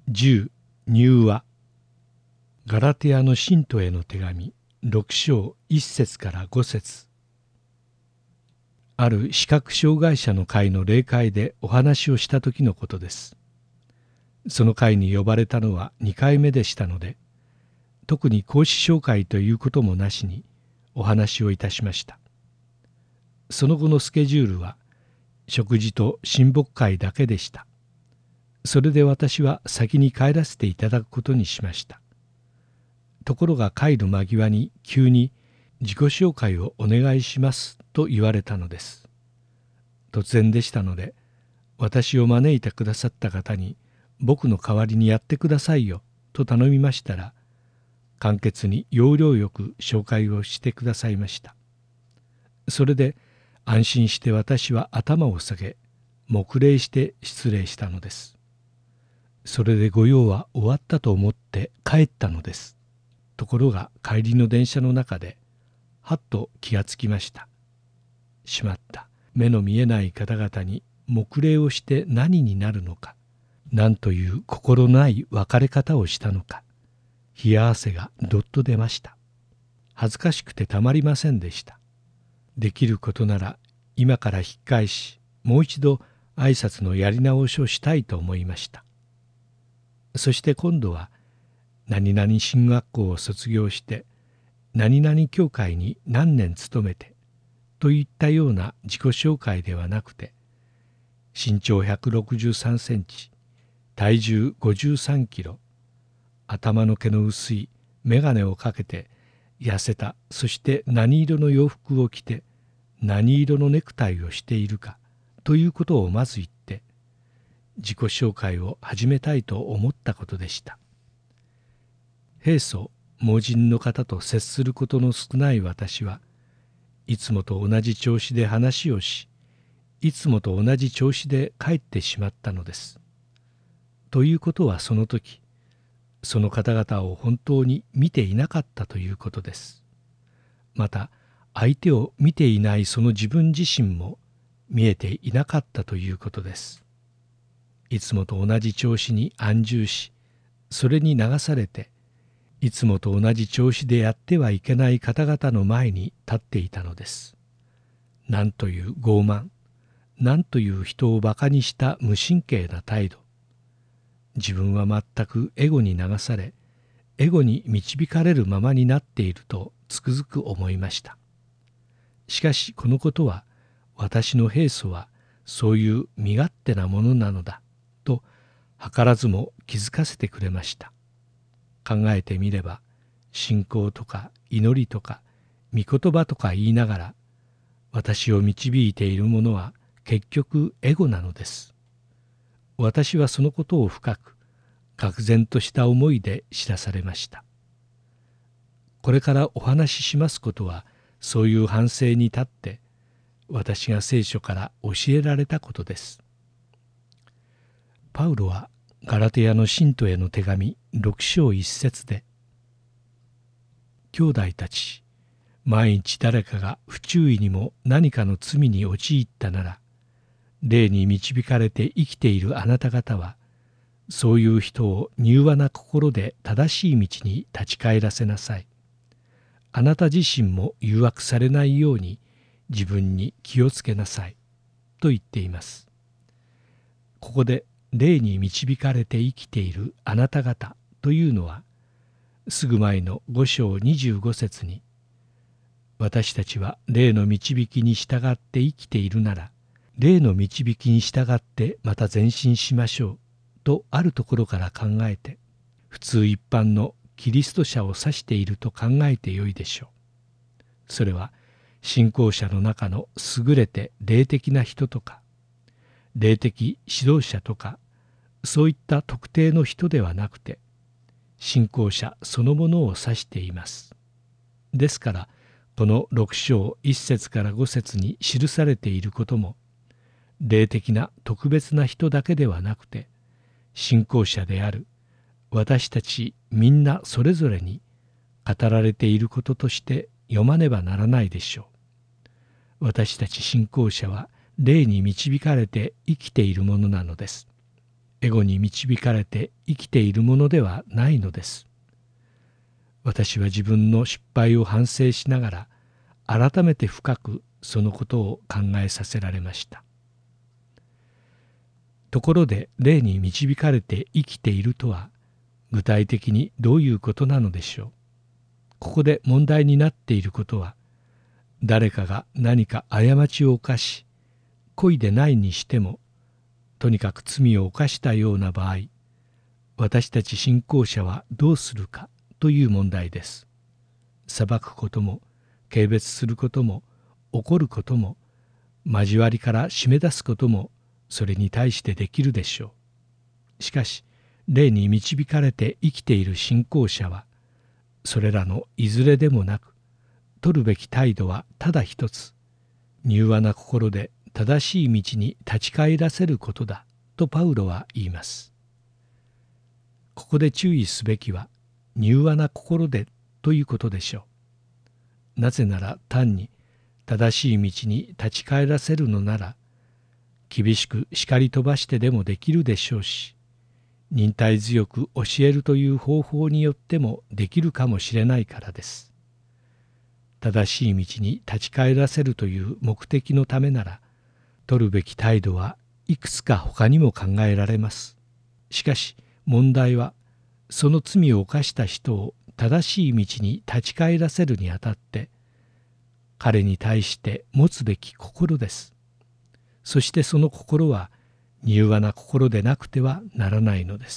10入話。ガラテヤの信徒への手紙6章1節から5節。ある視覚障害者の会の例会でお話をした時のことです。その会に呼ばれたのは2回目でしたので、特に講師紹介ということもなしにお話をいたしました。その後のスケジュールは食事と親睦会だけでした。それで私は先に帰らせていただくことにしました。ところが帰る間際に急に自己紹介をお願いしますと言われたのです。突然でしたので、私を招いてくださった方に僕の代わりにやってくださいよと頼みましたら、簡潔に要領よく紹介をしてくださいました。それで安心して私は頭を下げ、黙礼して失礼したのです。それで御用は終わったと思って帰ったのです。ところが帰りの電車の中ではっと気がつきました。しまった。目の見えない方々に黙礼をして何になるのか、なんという心ない別れ方をしたのか、冷や汗がどっと出ました。恥ずかしくてたまりませんでした。できることなら今から引き返し、もう一度挨拶のやり直しをしたいと思いました。そして今度は何々進学校を卒業して何々教会に何年勤めてといったような自己紹介ではなくて、身長163センチ、体重53キロ、頭の毛の薄い眼鏡をかけて痩せた、そして何色の洋服を着て何色のネクタイをしているかということをまず言って自己紹介を始めたいと思ったことでした。平素盲人の方と接することの少ない私はいつもと同じ調子で話をし、いつもと同じ調子で帰ってしまったのです。ということはその時、その方々を本当に見ていなかったということです。また相手を見ていないその自分自身も見えていなかったということです。いつもと同じ調子に安住し、それに流されて、いつもと同じ調子でやってはいけない方々の前に立っていたのです。なんという傲慢、なんという人をバカにした無神経な態度。自分は全くエゴに流され、エゴに導かれるままになっているとつくづく思いました。しかしこのことは、私の平素はそういう身勝手なものなのだと図らずも気づかせてくれました。考えてみれば、信仰とか祈りとか御言葉とか言いながら、私を導いているものは結局エゴなのです。私はそのことを深く、愕然とした思いで知らされました。これからお話ししますことは、そういう反省に立って、私が聖書から教えられたことです。パウロはガラテヤの信徒への手紙6章1節で、兄弟たち、万一誰かが不注意にも何かの罪に陥ったなら、霊に導かれて生きているあなた方は、そういう人を柔和な心で正しい道に立ち返らせなさい。あなた自身も誘惑されないように自分に気をつけなさい。と言っています。ここで霊に導かれて生きているあなた方というのは、すぐ前の5章25節に、私たちは霊の導きに従って生きているなら、霊の導きに従ってまた前進しましょうとあるところから考えて、普通一般のキリスト者を指していると考えてよいでしょう。それは信仰者の中の優れて霊的な人とか、霊的指導者とか、そういった特定の人ではなくて、信仰者そのものを指しています。ですから、この6章1節から5節に記されていることも、霊的な特別な人だけではなくて、信仰者である私たちみんなそれぞれに語られていることとして読まねばならないでしょう。私たち信仰者は霊に導かれて生きているものなのです。 エゴに導かれて生きているものではないのです。私は自分の失敗を反省しながら改めて深くそのことを考えさせられました。ところで霊に導かれて生きているとは具体的にどういうことなのでしょう。ここで問題になっていることは、誰かが何か過ちを犯し、故意でないにしてもとにかく罪を犯したような場合、私たち信仰者はどうするかという問題です。裁くことも軽蔑することも怒ることも交わりから締め出すこともそれに対してできるでしょう。しかし霊に導かれて生きている信仰者はそれらのいずれでもなく、取るべき態度はただ一つ、柔和な心で正しい道に立ち返らせることだとパウロは言います。ここで注意すべきは柔和な心でということでしょう。なぜなら単に正しい道に立ち返らせるのなら厳しく叱り飛ばしてでもできるでしょうし、忍耐強く教えるという方法によってもできるかもしれないからです。正しい道に立ち返らせるという目的のためなら、取るべき態度はいくつか他にも考えられます。しかし問題は、その罪を犯した人を正しい道に立ち返らせるにあたって、彼に対して持つべき心です。そしてその心は、柔和な心でなくてはならないのです。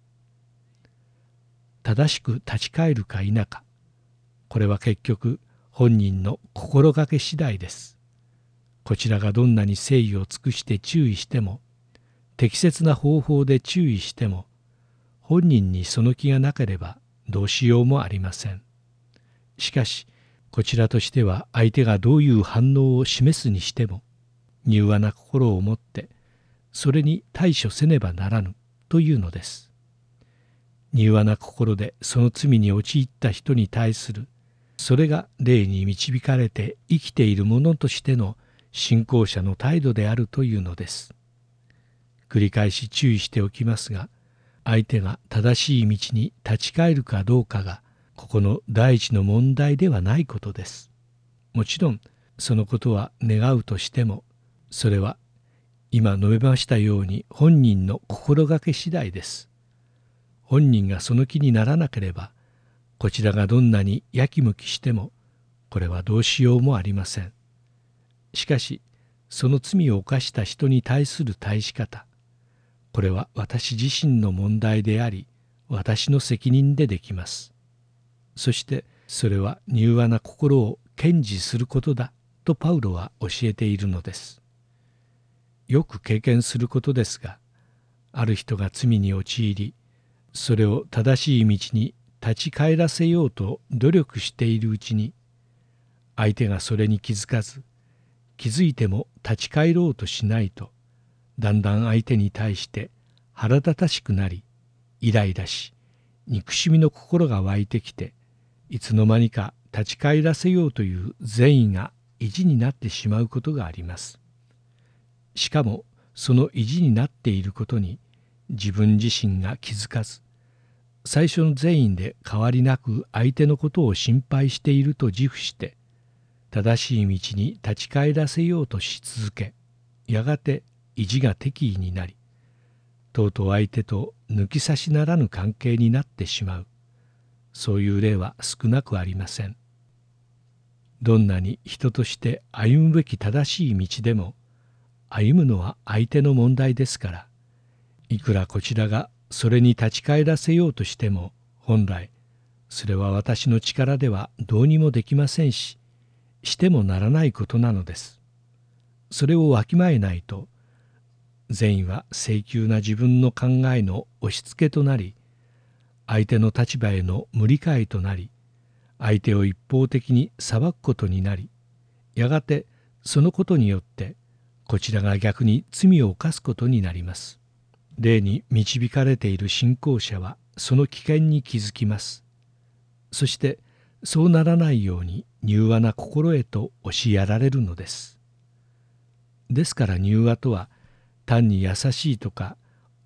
正しく立ち返るか否か、これは結局本人の心がけ次第です。こちらがどんなに誠意を尽くして注意しても、適切な方法で注意しても、本人にその気がなければどうしようもありません。しかし、こちらとしては相手がどういう反応を示すにしても、柔和な心を持って、それに対処せねばならぬというのです。柔和な心でその罪に陥った人に対する、それが霊に導かれて生きている者としての信仰者の態度であるというのです。繰り返し注意しておきますが、相手が正しい道に立ち返るかどうかが、ここの第一の問題ではないことです。もちろん、そのことは願うとしても、それは今述べましたように本人の心がけ次第です。本人がその気にならなければ、こちらがどんなにやきもきしても、これはどうしようもありません。しかし、その罪を犯した人に対する対し方、これは私自身の問題であり、私の責任でできます。そして、それは柔和な心を堅持することだとパウロは教えているのです。よく経験することですが、ある人が罪に陥り、それを正しい道に立ち返らせようと努力しているうちに、相手がそれに気づかず、気づいても立ち返ろうとしないと、だんだん相手に対して腹立たしくなり、イライラし、憎しみの心が湧いてきて、いつの間にか立ち返らせようという善意が意地になってしまうことがあります。しかもその意地になっていることに自分自身が気づかず、最初の善意で変わりなく相手のことを心配していると自負して、正しい道に立ち返らせようとし続け、やがて意地が敵意になり、とうとう相手と抜き差しならぬ関係になってしまう、そういう例は少なくありません。どんなに人として歩むべき正しい道でも、歩むのは相手の問題ですから、いくらこちらがそれに立ち返らせようとしても、本来それは私の力ではどうにもできませんし、してもならないことなのです。それをわきまえないと、善意は性急な自分の考えの押し付けとなり、相手の立場への無理解となり、相手を一方的に裁くことになり、やがてそのことによってこちらが逆に罪を犯すことになります。霊に導かれている信仰者はその危険に気づきます。そしてそうならないように柔和な心へと押しやられるのです。ですから柔和とは単に優しいとか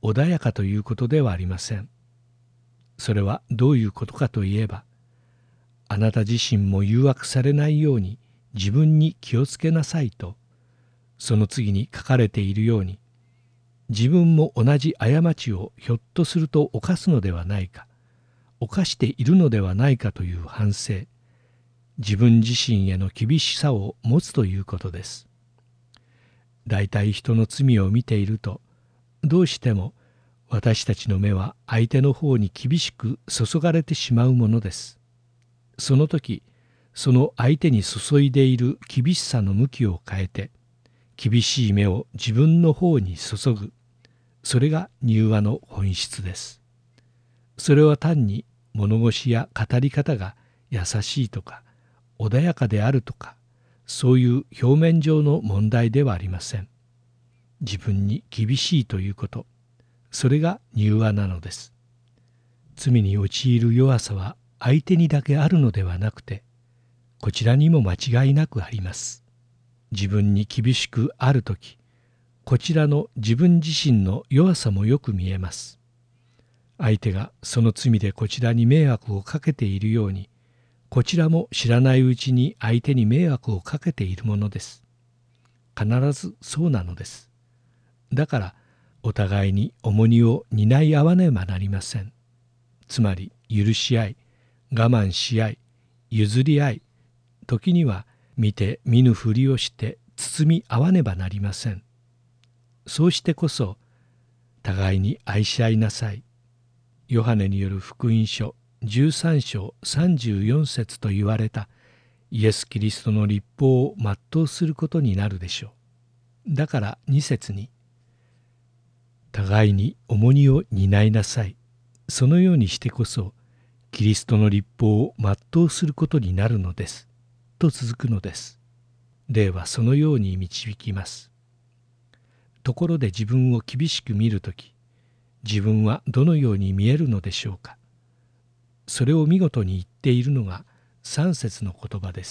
穏やかということではありません。それはどういうことかといえば、あなた自身も誘惑されないように自分に気をつけなさいと、その次に書かれているように、自分も同じ過ちをひょっとすると犯すのではないか、犯しているのではないかという反省、自分自身への厳しさを持つということです。大体人の罪を見ていると、どうしても私たちの目は相手の方に厳しく注がれてしまうものです。その時、その相手に注いでいる厳しさの向きを変えて、厳しい目を自分の方に注ぐ。それが柔和の本質です。それは単に物腰や語り方が優しいとか穏やかであるとか、そういう表面上の問題ではありません。自分に厳しいということ、それが柔和なのです。罪に陥る弱さは相手にだけあるのではなくて、こちらにも間違いなくあります。自分に厳しくあるとき、こちらの自分自身の弱さもよく見えます。相手がその罪でこちらに迷惑をかけているように、こちらも知らないうちに相手に迷惑をかけているものです。必ずそうなのです。だからお互いに重荷を担い合わねばなりません。つまり許し合い、我慢し合い、譲り合い、時には見て見ぬふりをして包み合わねばなりません。そうしてこそ互いに愛し合いなさい。ヨハネによる福音書13章34節と言われたイエス・キリストの律法を全うすることになるでしょう。だから2節に、互いに重荷を担いなさい。そのようにしてこそキリストの律法を全うすることになるのです。と続くのです。霊はそのように導きます。ところで自分を厳しく見るとき、自分はどのように見えるのでしょうか。それを見事に言っているのが3節の言葉です。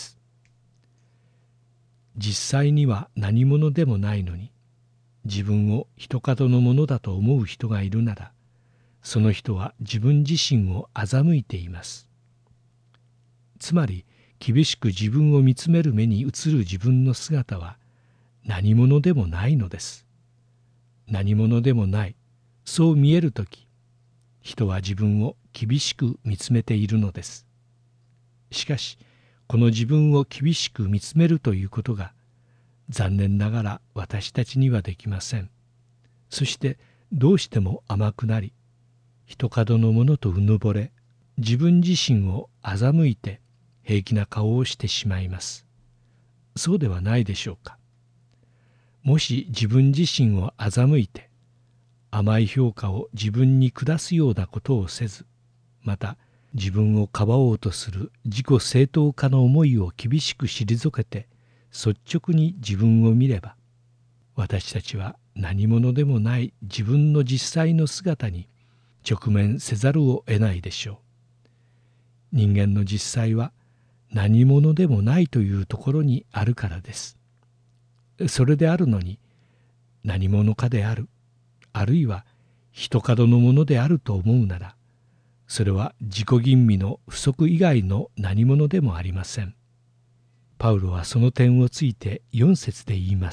実際には何者でもないのに、自分を一角のものだと思う人がいるなら、その人は自分自身を欺いています。つまり、厳しく自分を見つめる目に映る自分の姿は何者でもないのです。何者でもない、そう見えるとき、人は自分を厳しく見つめているのです。しかし、この自分を厳しく見つめるということが、残念ながら私たちにはできません。そしてどうしても甘くなり、一角のものとうぬぼれ、自分自身を欺いて平気な顔をしてしまいます。そうではないでしょうか。もし自分自身を欺いて、甘い評価を自分に下すようなことをせず、また自分をかばおうとする自己正当化の思いを厳しく退けて率直に自分を見れば、私たちは何者でもない自分の実際の姿に直面せざるを得ないでしょう。人間の実際は何者でもないというところにあるからです。それであるのに、何者かである、あるいは一角のものであると思うなら、それは自己吟味の不足以外の何者でもありません。パウロはその点をついて4節で言います。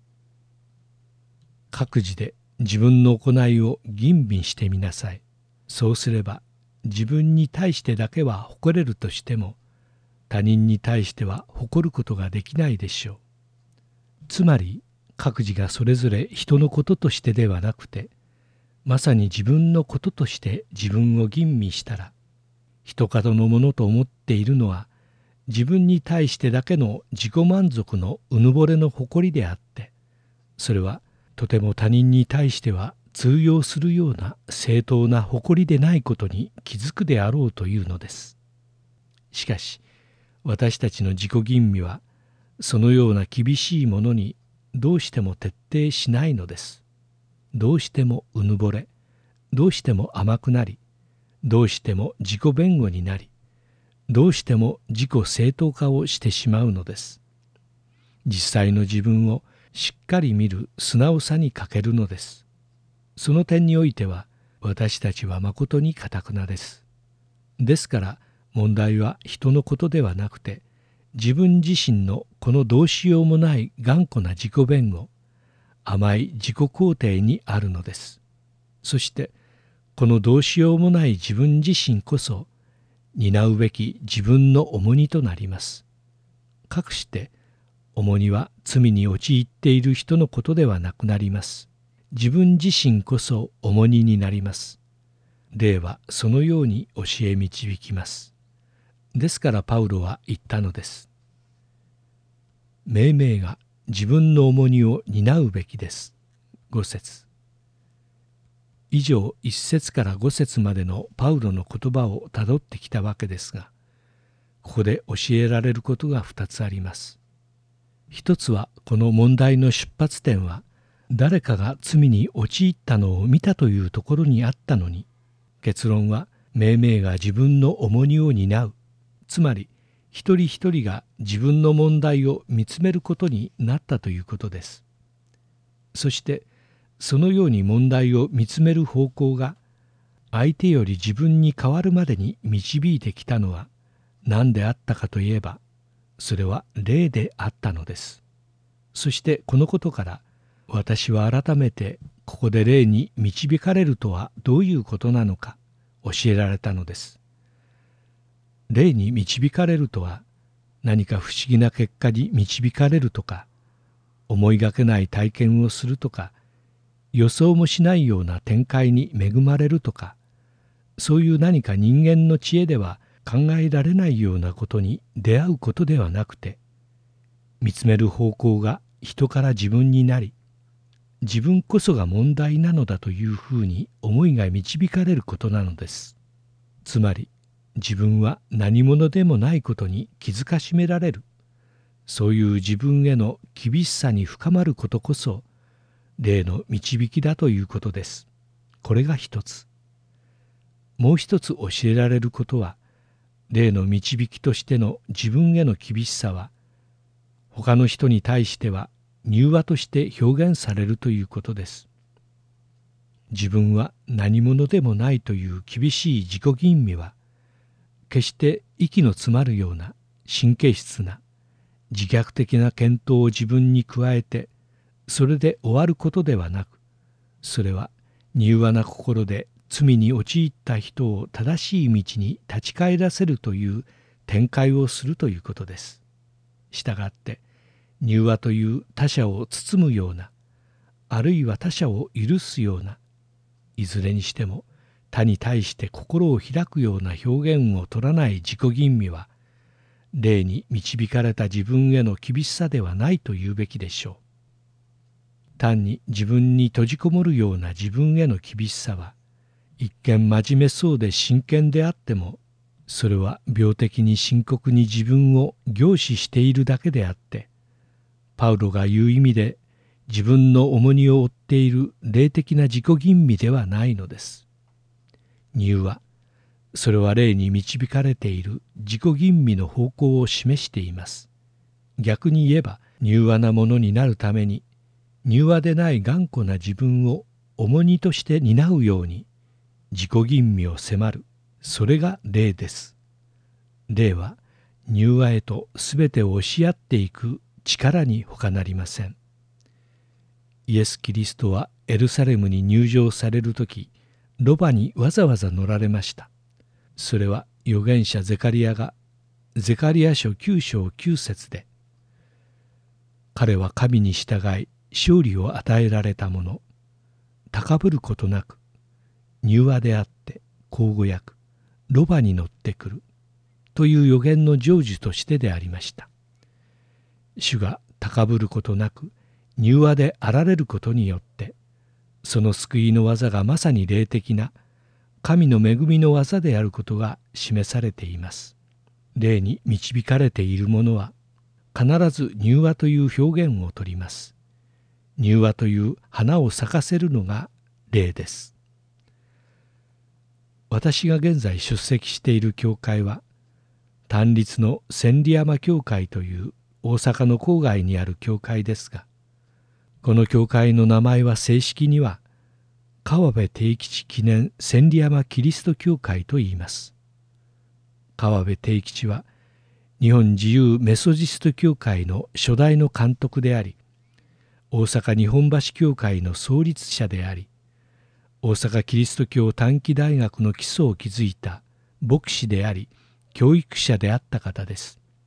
各自で自分の行いを吟味してみなさい。そうすれば自分に対してだけは誇れるとしても、他人に対しては誇ることができないでしょう。つまり各自がそれぞれ人のこととしてではなくて、まさに自分のこととして自分を吟味したら、一角のものと思っているのは自分に対してだけの自己満足のうぬぼれの誇りであって、それはとても他人に対しては通用するような正当な誇りでないことに気づくであろうというのです。しかし私たちの自己吟味はそのような厳しいものにどうしても徹底しないのです。どうしてもうぬぼれ、どうしても甘くなり、どうしても自己弁護になり、どうしても自己正当化をしてしまうのです。実際の自分をしっかり見る素直さに欠けるのです。 その点においては私たちはまことに頑なです。ですから問題は人のことではなくて、自分自身のこのどうしようもない頑固な自己弁護、甘い自己肯定にあるのです。そしてこのどうしようもない自分自身こそ担うべき自分の重荷となります。かくして重荷は罪に陥っている人のことではなくなります。自分自身こそ重荷になります。霊はそのように教え導きます。ですからパウロは言ったのです。命名が自分の重荷を担うべきです。5節。以上1節から5節までのパウロの言葉をたどってきたわけですが、ここで教えられることが2つあります。一つはこの問題の出発点は誰かが罪に陥ったのを見たというところにあったのに、結論は命名が自分の重荷を担う、つまり一人一人が自分の問題を見つめることになったということです。そしてそのように問題を見つめる方向が相手より自分に変わるまでに導いてきたのは何であったかといえば、それは霊であったのです。そしてこのことから私は改めてここで霊に導かれるとはどういうことなのか教えられたのです。霊に導かれるとは何か不思議な結果に導かれるとか、思いがけない体験をするとか、予想もしないような展開に恵まれるとか、そういう何か人間の知恵では考えられないようなことに出会うことではなくて、見つめる方向が人から自分になり、自分こそが問題なのだというふうに思いが導かれることなのです。つまり自分は何者でもないことに気づかしめられる、そういう自分への厳しさに深まることこそ霊の導きだということです。これが一つ。もう一つ教えられることは、霊の導きとしての自分への厳しさは他の人に対しては柔和として表現されるということです。自分は何者でもないという厳しい自己吟味は、決して息の詰まるような神経質な自虐的な検討を自分に加えてそれで終わることではなく、それは柔和な心で罪に陥った人を正しい道に立ち返らせるという展開をするということです。したがって柔和という他者を包むような、あるいは他者を許すような、いずれにしても他に対して心を開くような表現を取らない自己吟味は、霊に導かれた自分への厳しさではないと言うべきでしょう。単に自分に閉じこもるような自分への厳しさは、一見真面目そうで真剣であっても、それは病的に深刻に自分を凝視しているだけであって、パウロが言う意味で自分の重荷を負っている霊的な自己吟味ではないのです。柔和、それは霊に導かれている自己吟味の方向を示しています。逆に言えば柔和なものになるために、柔和でない頑固な自分を重荷として担うように自己吟味を迫る、それが霊です。霊は柔和へとすべてを押し合っていく力に他なりません。イエス・キリストはエルサレムに入場されるとき、ロバにわざわざ乗られました。それは預言者ゼカリヤがゼカリヤ書9章9節で、彼は神に従い勝利を与えられた者、高ぶることなく柔和であって口語訳ロバに乗ってくるという預言の成就としてでありました。主が高ぶることなく柔和であられることによって、その救いの技がまさに霊的な神の恵みの技であることが示されています。霊に導かれている者は必ず柔和という表現をとります。柔和という花を咲かせるのが霊です。私が現在出席している教会は、単立の千里山教会という大阪の郊外にある教会ですが、この教会の名前は正式には川辺定吉記念千里山キリスト教会といいます。川辺定吉は日本自由メソジスト教会の初代の監督であり、大阪日本橋教会の創立者であり、大阪キリスト教短期大学の基礎を築いた牧師であり、教育者であった方です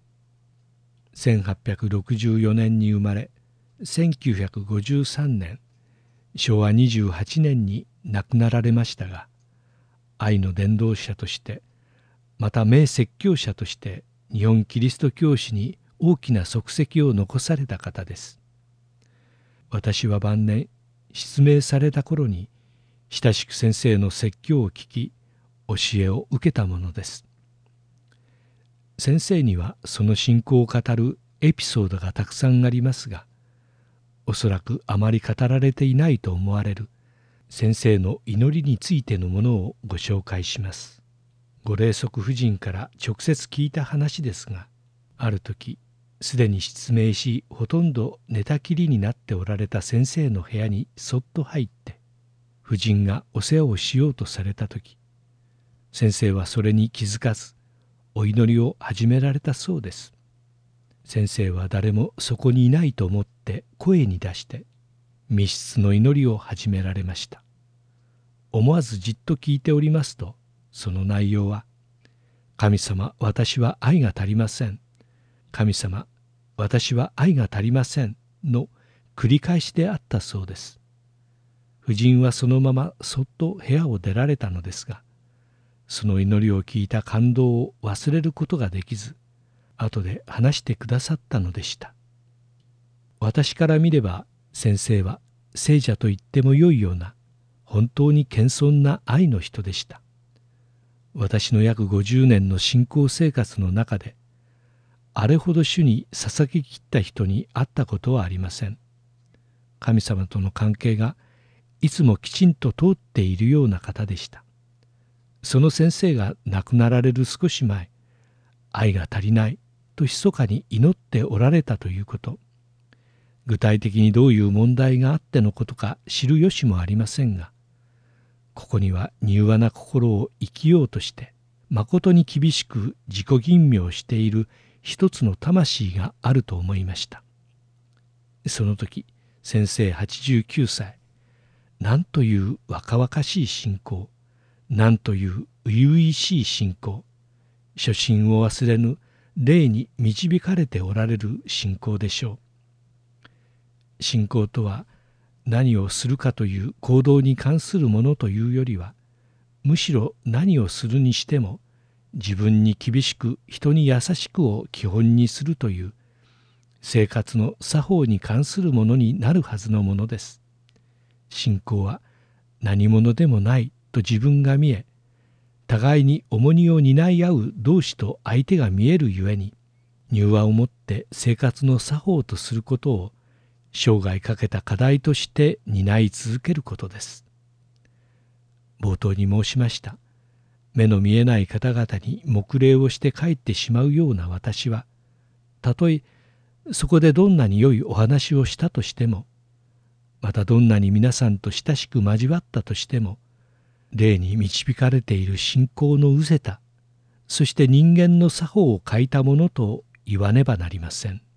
。1864年に生まれ、1953年、昭和28年に亡くなられましたが、愛の伝道者として、また名説教者として日本キリスト教史に大きな足跡を残された方です。私は晩年、失明された頃に、親しく先生の説教を聞き、教えを受けたものです。先生にはその信仰を語るエピソードがたくさんありますが、おそらくあまり語られていないと思われる先生の祈りについてのものをご紹介します。ご霊側夫人から直接聞いた話ですが、ある時、すでに失明しほとんど寝たきりになっておられた先生の部屋にそっと入って、夫人がお世話をしようとされた時、先生はそれに気づかず、お祈りを始められたそうです。先生は誰もそこにいないと思って声に出して密室の祈りを始められました。思わずじっと聞いておりますと、その内容は、神様、私は愛が足りません。神様、私は愛が足りませんの繰り返しであったそうです。夫人はそのままそっと部屋を出られたのですが、その祈りを聞いた感動を忘れることができず、後で話してくださったのでした。私から見れば先生は聖者と言ってもよいような本当に謙遜な愛の人でした。私の約50年の信仰生活の中であれほど主に捧げきった人に会ったことはありません。神様との関係がいつもきちんと通っているような方でした。その先生が亡くなられる少し前、愛が足りないと密かに祈っておられたということ、具体的にどういう問題があってのことか知る由もありませんが、ここには柔和な心を生きようとしてまことに厳しく自己吟味をしている一つの魂があると思いました。その時、先生89歳、なんという若々しい信仰、なんという初々しい信仰、初心を忘れぬ霊に導かれておられる信仰でしょう。信仰とは何をするかという行動に関するものというよりは、むしろ何をするにしても自分に厳しく人に優しくを基本にするという生活の作法に関するものになるはずのものです。信仰は何者でもないと自分が見え、互いに重荷を担い合う同士と相手が見えるゆえに、柔和をもって生活の作法とすることを生涯かけた課題として担い続けることです。冒頭に申しました。目の見えない方々に黙礼をして帰ってしまうような私は、たとえそこでどんなに良いお話をしたとしても、またどんなに皆さんと親しく交わったとしても、霊に導かれている信仰のうせた、そして人間の作法を欠いたものと言わねばなりません。